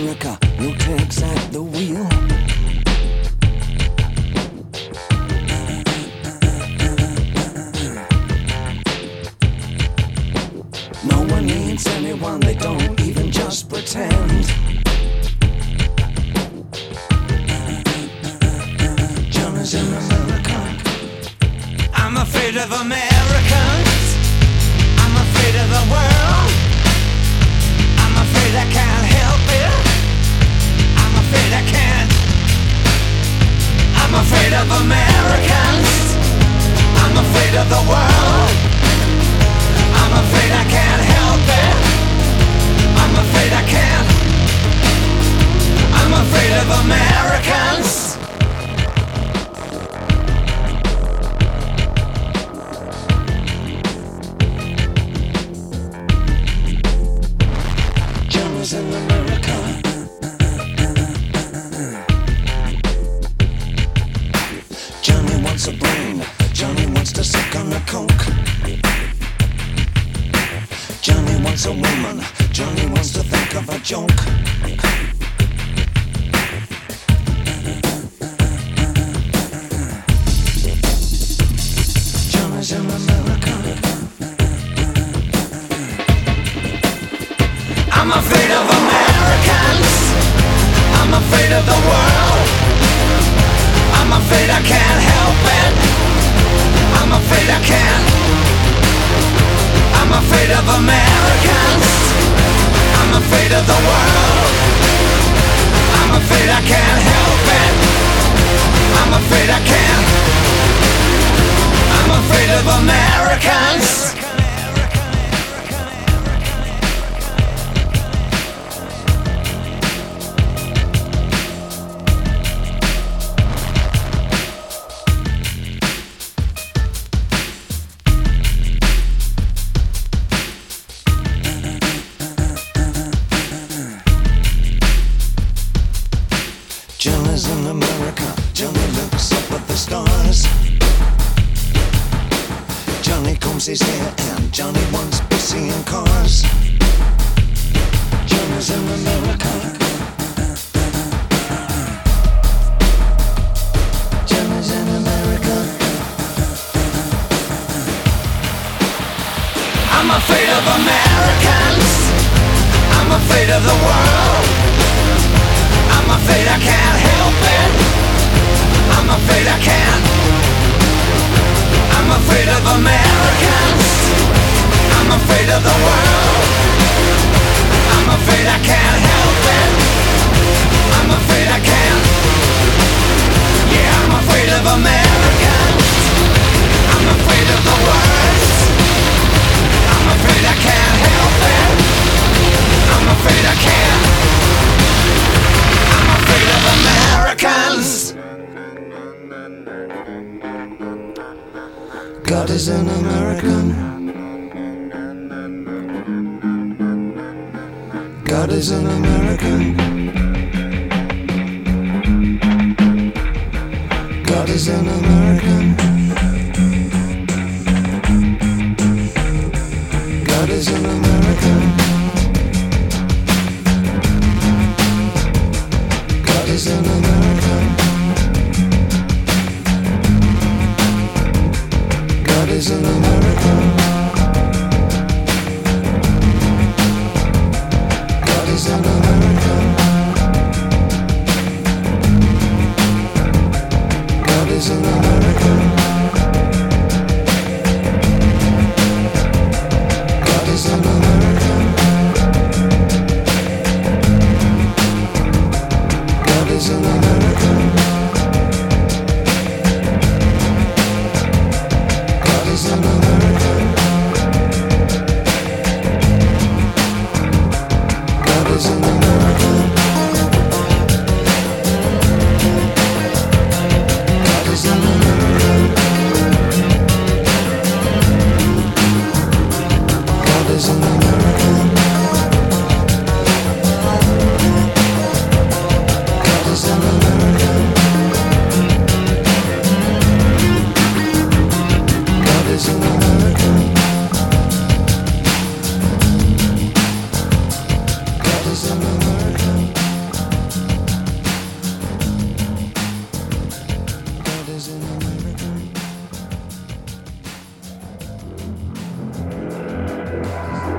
America, no tricks at the wheel. No one needs anyone, they don't even just pretend. John is in America. I'm afraid of Americans. I'm afraid of the world. I'm afraid I can't help it. I'm afraid I can't. I'm afraid of Americans. I'm afraid of the world. I'm afraid I can't help it. I'm afraid I can't. I'm afraid of Americans. Johnny's in America. Johnny wants a brain. Johnny wants to suck on the coke. Johnny wants a woman. Johnny wants to think of a joke. Johnny's in America. I'm afraid of Americans. I'm afraid of the world. I'm afraid I can't help it. I'm afraid I can't. I'm afraid of Americans. I'm afraid of the world. I'm afraid I can't help it. I'm afraid I can't. I'm afraid of Americans. Johnny's in America. Johnny looks up at the stars. Johnny combs his hair and Johnny wants to see in cars. Johnny's in America. Johnny's in America. I'm afraid of Americans. I'm afraid of the world. I'm afraid I can't help it. I'm afraid I can't. I'm afraid of Americans. I'm afraid of the world. I'm afraid I can't help it. I'm afraid I can't. Yeah, I'm afraid of Americans. I'm afraid of the worst. I'm afraid I can't help it. I'm afraid I can't. I'm afraid of Americans. God is an American. God is an American. God is an American. God is an American. God is an American. God is an American. God is an American. God is an American. God is an American. God is an American. God is an American. God is an American. God is an American. God is an American.